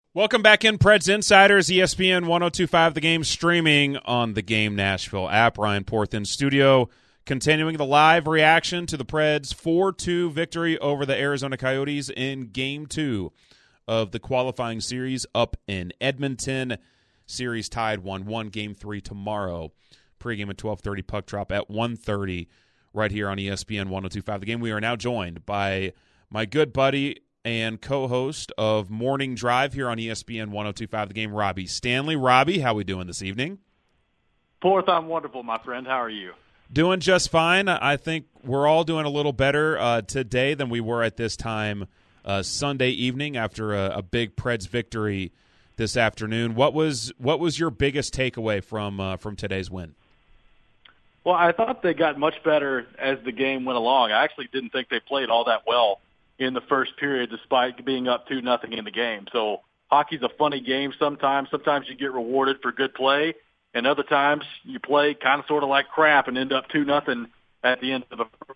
Welcome back in, Preds Insiders, ESPN 102.5 The Game, streaming on the Game Nashville app. Ryan Porth in studio, continuing the live reaction to the Preds' 4-2 victory over the Arizona Coyotes in Game 2 of the qualifying series up in Edmonton. Series tied 1-1, Game 3 tomorrow. Pre-game at 12:30, puck drop at 1:30 right here on ESPN 102.5 The Game. We are now joined by my good buddy and co-host of Morning Drive here on ESPN 102.5 The Game, Robbie Stanley. Robbie, how we doing this evening? Porth, I'm wonderful, my friend. How are you? Doing just fine. I think we're all doing a little better today than we were at this time Sunday evening after a big Preds victory this afternoon. What was your biggest takeaway from today's win? Well, I thought they got much better as the game went along. I actually didn't think they played all that well in the first period, despite being up 2-0 in the game. So hockey's a funny game sometimes. Sometimes you get rewarded for good play, and other times you play kind of sort of like crap and end up 2-0 at the end of the first.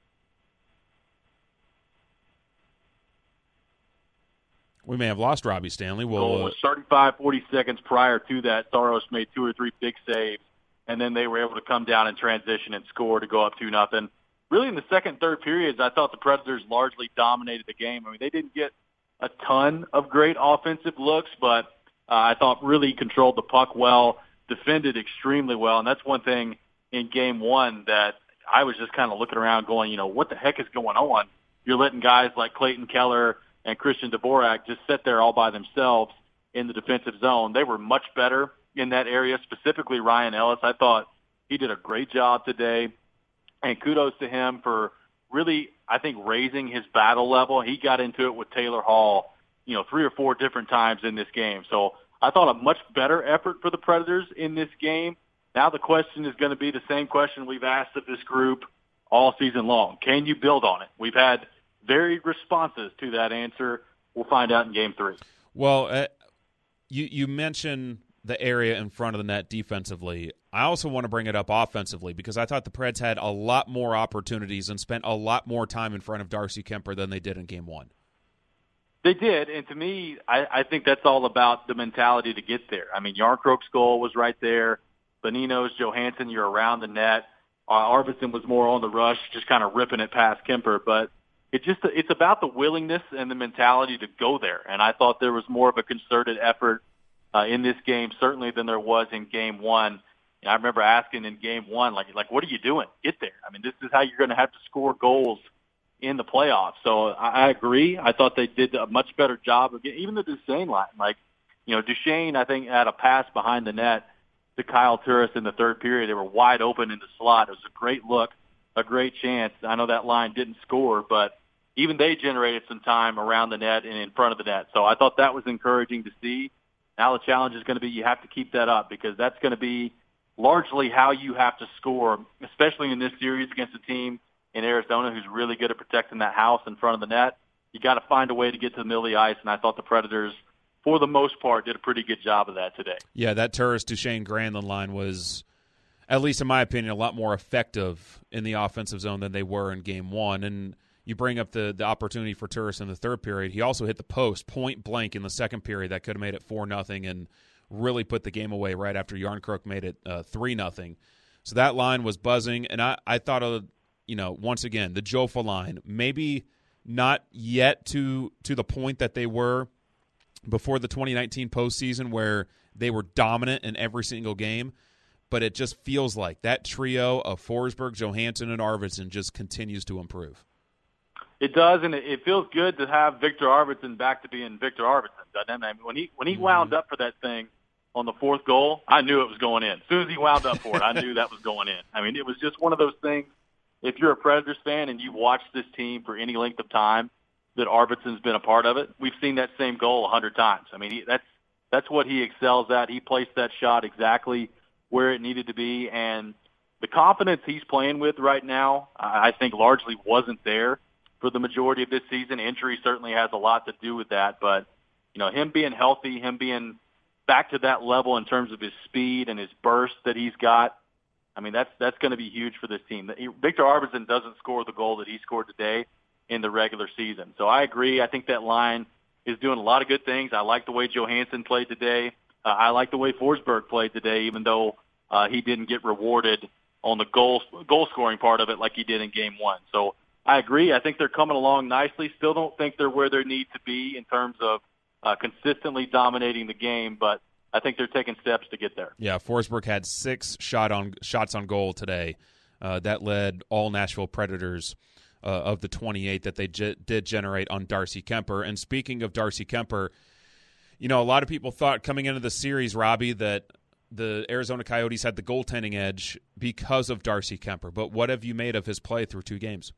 We may have lost Robbie Stanley. Goal was 35, 40 seconds prior to that. Saros made 2 or 3 big saves, and then they were able to come down and transition and score to go up 2-0. Really, in the second, third periods, I thought the Predators largely dominated the game. I mean, they didn't get a ton of great offensive looks, but I thought really controlled the puck well, defended extremely well, and that's one thing in Game 1 that I was just kind of looking around going, what the heck is going on? You're letting guys like Clayton Keller and Christian Dvorak just sit there all by themselves in the defensive zone. They were much better in that area, specifically Ryan Ellis. I thought he did a great job today. And kudos to him for really, I think, raising his battle level. He got into it with Taylor Hall, 3 or 4 different times in this game. So I thought a much better effort for the Predators in this game. Now the question is going to be the same question we've asked of this group all season long. Can you build on it? We've had varied responses to that answer. We'll find out in Game 3. Well, you mentioned the area in front of the net defensively. I also want to bring it up offensively because I thought the Preds had a lot more opportunities and spent a lot more time in front of Darcy Kemper than they did in Game 1. They did, and to me, I think that's all about the mentality to get there. I mean, Jarnkrok's goal was right there. Bonino's, Johansson, you're around the net. Arvidsson was more on the rush, just kind of ripping it past Kemper. But it's about the willingness and the mentality to go there. And I thought there was more of a concerted effort in this game, certainly than there was in Game 1. I remember asking in Game 1, like, what are you doing? Get there. I mean, this is how you're going to have to score goals in the playoffs. So I agree. I thought they did a much better job of even the Duchesne line. Duchesne, I think, had a pass behind the net to Kyle Turris in the third period. They were wide open in the slot. It was a great look, a great chance. I know that line didn't score, but even they generated some time around the net and in front of the net. So I thought that was encouraging to see. Now the challenge is going to be you have to keep that up because that's going to be largely how you have to score, especially in this series against a team in Arizona who's really good at protecting that house in front of the net. You got to find a way to get to the middle of the ice, and I thought the Predators, for the most part, did a pretty good job of that today. Yeah, that Turris, Duchesne, Granlund line was, at least in my opinion, a lot more effective in the offensive zone than they were in Game 1. And you bring up the opportunity for Turris in the third period. He also hit the post point blank in the second period. That could have made it 4-0 and really put the game away right after Jarnkrok made it 3-0. So that line was buzzing, and I thought of, once again, the Jofa line, maybe not yet to the point that they were before the 2019 postseason where they were dominant in every single game, but it just feels like that trio of Forsberg, Johansson, and Arvidsson just continues to improve. It does, and it feels good to have Victor Arvidsson back to being Victor Arvidsson, doesn't it? I mean, when he wound up for that thing on the fourth goal, I knew it was going in. As soon as he wound up for it, I knew that was going in. I mean, it was just one of those things. If you're a Predators fan and you've watched this team for any length of time that Arvidsson's been a part of it, we've seen that same goal 100 times. I mean, that's what he excels at. He placed that shot exactly where it needed to be, and the confidence he's playing with right now, I think largely wasn't there for the majority of this season. Injury certainly has a lot to do with that, but him being healthy, him being back to that level in terms of his speed and his burst that he's got, I mean, that's going to be huge for this team. Victor Arvidsson doesn't score the goal that he scored today in the regular season. So I agree. I think that line is doing a lot of good things. I like the way Johansson played today. I like the way Forsberg played today, even though he didn't get rewarded on the goal scoring part of it like he did in Game 1. So I agree. I think they're coming along nicely. Still don't think they're where they need to be in terms of consistently dominating the game, but I think they're taking steps to get there. Yeah, Forsberg had 6 shots on goal today. That led all Nashville Predators of the 28 that they did generate on Darcy Kemper. And speaking of Darcy Kemper, a lot of people thought coming into the series, Robbie, that the Arizona Coyotes had the goaltending edge because of Darcy Kemper. But what have you made of his play through 2 games?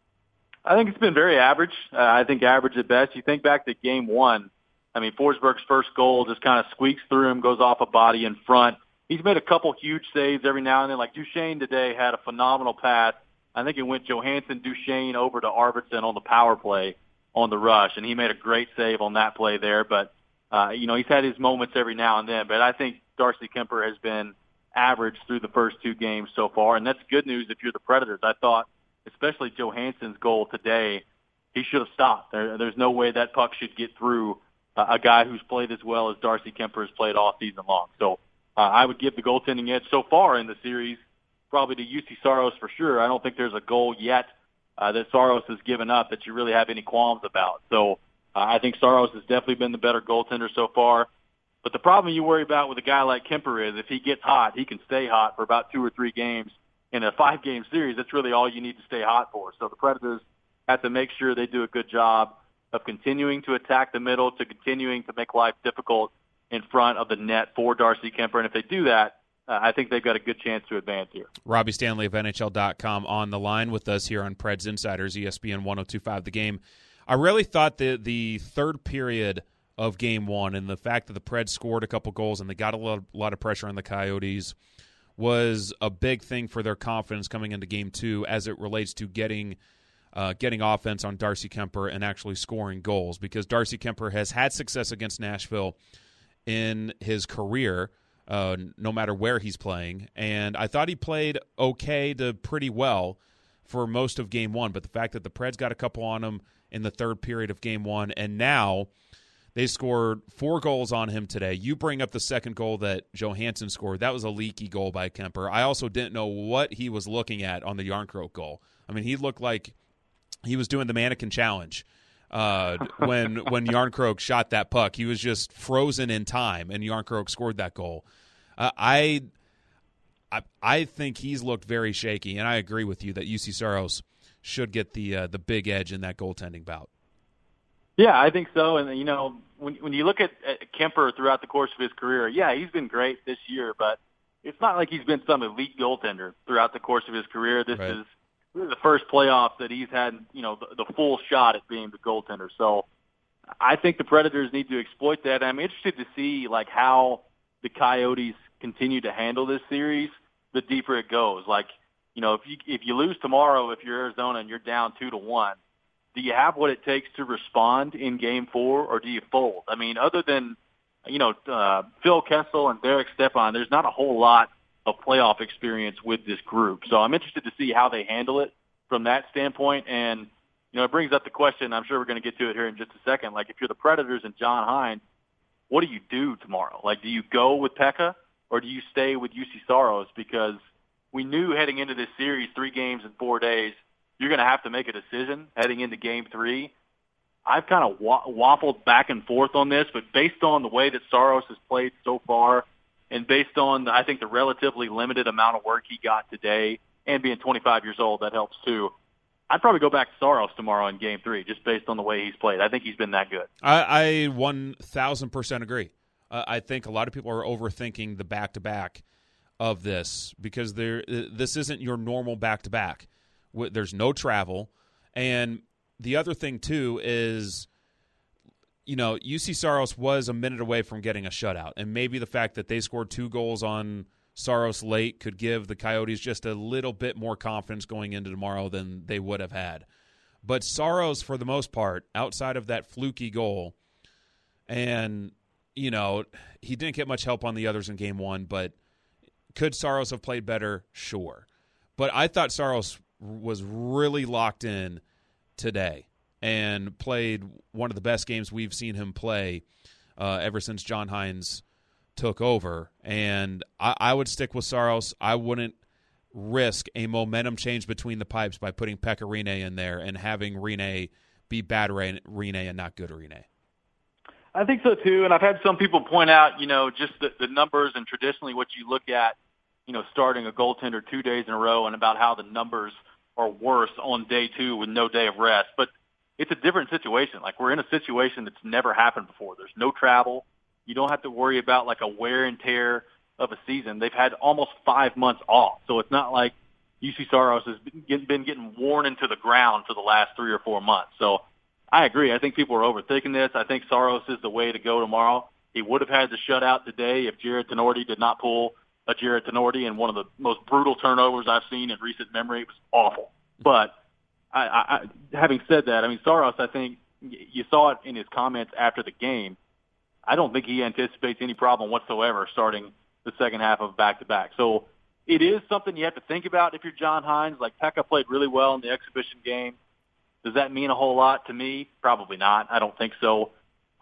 I think it's been very average. I think average at best. You think back to Game 1, Forsberg's first goal just kind of squeaks through him, goes off a body in front. He's made a couple huge saves every now and then. Like Duchesne today had a phenomenal pass. I think it went Johansson, Duchesne over to Arvidsson on the power play on the rush, and he made a great save on that play there. But, he's had his moments every now and then. But I think Darcy Kemper has been average through the first 2 games so far, and that's good news if you're the Predators. I thought, especially Johansson's goal today, he should have stopped. There's no way that puck should get through a guy who's played as well as Darcy Kemper has played all season long. So I would give the goaltending edge so far in the series probably to UC Saros for sure. I don't think there's a goal yet that Saros has given up that you really have any qualms about. So I think Saros has definitely been the better goaltender so far. But the problem you worry about with a guy like Kemper is if he gets hot, he can stay hot for about 2 or 3 games. In a 5-game series, that's really all you need to stay hot for. So the Predators have to make sure they do a good job of continuing to attack the middle, to continuing to make life difficult in front of the net for Darcy Kemper. And if they do that, I think they've got a good chance to advance here. Robbie Stanley of NHL.com on the line with us here on Preds Insiders, ESPN 102.5 The Game. I really thought the third period of Game 1 and the fact that the Preds scored a couple goals and they got a lot of pressure on the Coyotes was a big thing for their confidence coming into Game 2 as it relates to getting offense on Darcy Kemper and actually scoring goals, because Darcy Kemper has had success against Nashville in his career, no matter where he's playing, and I thought he played okay to pretty well for most of Game 1, but the fact that the Preds got a couple on him in the third period of Game 1, and now they scored 4 goals on him today. You bring up the second goal that Johansson scored. That was a leaky goal by Kemper. I also didn't know what he was looking at on the Järnkrok goal. He looked like he was doing the mannequin challenge when Järnkrok shot that puck. He was just frozen in time, and Järnkrok scored that goal. I think he's looked very shaky, and I agree with you that UC Saros should get the big edge in that goaltending bout. Yeah, I think so. And, when you look at Kemper throughout the course of his career, yeah, he's been great this year, but it's not like he's been some elite goaltender throughout the course of his career. This is really the first playoff that he's had, the full shot at being the goaltender. So I think the Predators need to exploit that. I'm interested to see, how the Coyotes continue to handle this series, the deeper it goes. If you lose tomorrow, if you're Arizona and you're down 2-1, do you have what it takes to respond in Game 4, or do you fold? Other than, Phil Kessel and Derek Stepan, there's not a whole lot of playoff experience with this group. So I'm interested to see how they handle it from that standpoint. And, it brings up the question, I'm sure we're going to get to it here in just a second, if you're the Predators and John Hynes, what do you do tomorrow? Do you go with Pekka, or do you stay with UC Saros? Because we knew heading into this series, 3 games in 4 days, you're going to have to make a decision heading into Game 3. I've kind of waffled back and forth on this, but based on the way that Saros has played so far, and based on, I think, the relatively limited amount of work he got today, and being 25 years old, that helps too, I'd probably go back to Saros tomorrow in Game 3, just based on the way he's played. I think he's been that good. I 1,000% agree. I think a lot of people are overthinking the back-to-back of this, because this isn't your normal back-to-back. There's no travel. And the other thing, too, is, UC Saros was a minute away from getting a shutout. And maybe the fact that they scored 2 goals on Saros late could give the Coyotes just a little bit more confidence going into tomorrow than they would have had. But Saros, for the most part, outside of that fluky goal, and, he didn't get much help on the others in Game 1, but could Saros have played better? Sure. But I thought Saros was really locked in today. and played one of the best games we've seen him play ever since John Hines took over. And I would stick with Saros. I wouldn't risk a momentum change between the pipes by putting Pekka Rinne in there and having Rinne be bad Rinne and not good Rinne. I think so too, and I've had some people point out, just the numbers and traditionally what you look at, starting a goaltender 2 days in a row and about how the numbers are worse on day 2 with no day of rest. But it's a different situation. Like, we're in a situation that's never happened before. There's no travel. You don't have to worry about like a wear and tear of a season. They've had almost 5 months off, so it's not like UC Saros has been getting worn into the ground for the last 3 or 4 months. So I agree. I think people are overthinking this. I think Saros is the way to go tomorrow. He would have had the shutout today if Jared Tenorti did not pull a Jared Tenorti in one of the most brutal turnovers I've seen in recent memory. It was awful. But I having said that, Saros, I think you saw it in his comments after the game. I don't think he anticipates any problem whatsoever starting the second half of back-to-back. So it is something you have to think about if you're John Hines. Like, Pekka played really well in the exhibition game. Does that mean a whole lot to me? Probably not. I don't think so.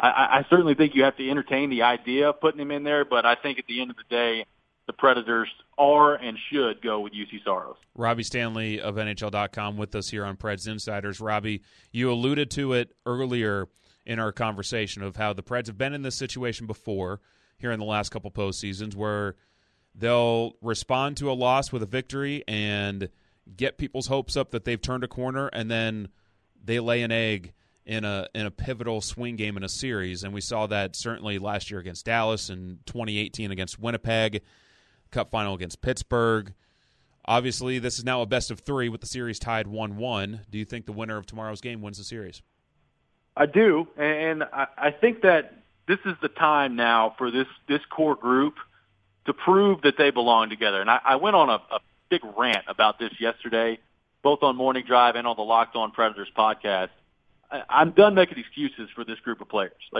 I certainly think you have to entertain the idea of putting him in there, but I think at the end of the day, the Predators are and should go with UC Saros. Robbie Stanley of NHL.com with us here on Preds Insiders. Robbie, you alluded to it earlier in our conversation of how the Preds have been in this situation before here in the last couple postseasons where they'll respond to a loss with a victory and get people's hopes up that they've turned a corner, and then they lay an egg in a pivotal swing game in a series. And we saw that certainly last year against Dallas and 2018 against Winnipeg, Cup final against Pittsburgh. Obviously, this is now a best-of-3 with the series tied 1-1. Do you think the winner of tomorrow's game wins the series? I do, and I think that this is the time now for this core group to prove that they belong together. And I went on a big rant about this yesterday, both on Morning Drive and on the Locked On Predators podcast. I'm done making excuses for this group of players. Like,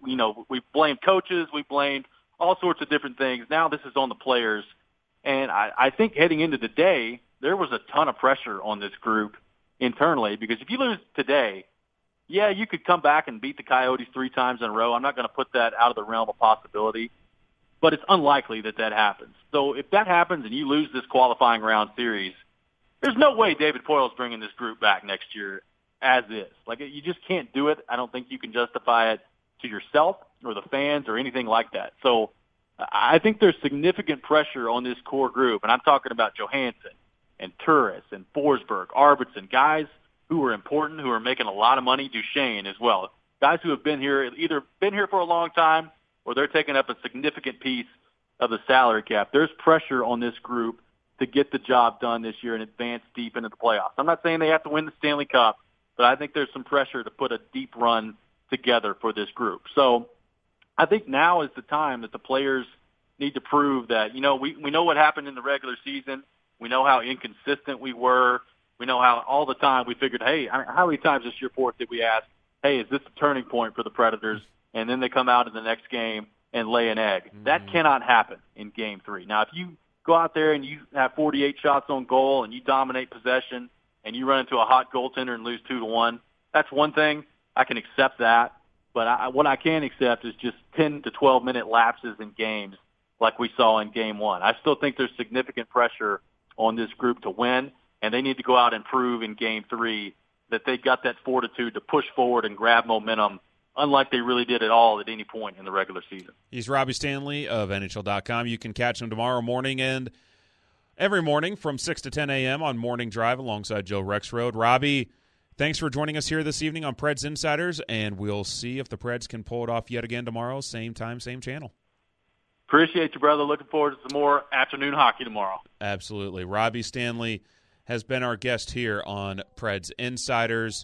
we blamed coaches, we blamed all sorts of different things. Now this is on the players. And I think heading into the day, there was a ton of pressure on this group internally, because if you lose today, yeah, you could come back and beat the Coyotes 3 times in a row. I'm not going to put that out of the realm of possibility, but it's unlikely that happens. So if that happens and you lose this qualifying round series, there's no way David Poile's bringing this group back next year as is. Like, you just can't do it. I don't think you can justify it to yourself or the fans or anything like that. So I think there's significant pressure on this core group, and I'm talking about Johansson and Turris and Forsberg, Arvidsson, guys who are important, who are making a lot of money, Duchesne as well, guys who have either been here for a long time or they're taking up a significant piece of the salary cap. There's pressure on this group to get the job done this year and advance deep into the playoffs. I'm not saying they have to win the Stanley Cup, but I think there's some pressure to put a deep run together for this group. So I think now is the time that the players need to prove that, we know what happened in the regular season. We know how inconsistent we were. We know how all the time we figured, hey, how many times this year forth did we ask, hey, is this a turning point for the Predators? And then they come out in the next game and lay an egg. Mm-hmm. That cannot happen in Game 3. Now, if you go out there and you have 48 shots on goal and you dominate possession and you run into a hot goaltender and lose 2-1, that's one thing. I can accept that. But what I can't accept is just 10 to 12-minute lapses in games like we saw in Game 1. I still think there's significant pressure on this group to win, and they need to go out and prove in Game 3 that they got that fortitude to push forward and grab momentum, unlike they really did at all at any point in the regular season. He's Robbie Stanley of NHL.com. You can catch him tomorrow morning and every morning from 6 to 10 a.m. on Morning Drive alongside Joe Rexrode. Robbie, thanks for joining us here this evening on Preds Insiders, and we'll see if the Preds can pull it off yet again tomorrow. Same time, same channel. Appreciate you, brother. Looking forward to some more afternoon hockey tomorrow. Absolutely. Robbie Stanley has been our guest here on Preds Insiders.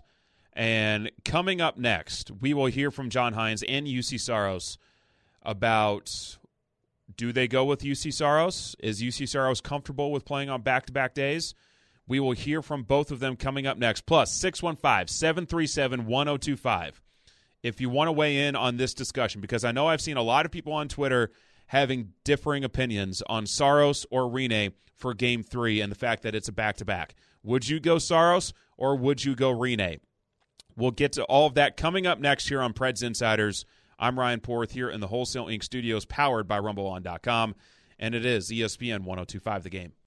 And coming up next, we will hear from John Hines and UC Saros about, do they go with UC Saros? Is UC Saros comfortable with playing on back-to-back days? We will hear from both of them coming up next. Plus, 615-737-1025. If you want to weigh in on this discussion, because I know I've seen a lot of people on Twitter having differing opinions on Saros or Rinne for Game 3 and the fact that it's a back-to-back. Would you go Saros or would you go Rinne? We'll get to all of that coming up next here on Preds Insiders. I'm Ryan Porth here in the Wholesale Inc. studios, powered by RumbleOn.com, and it is ESPN 102.5 The Game.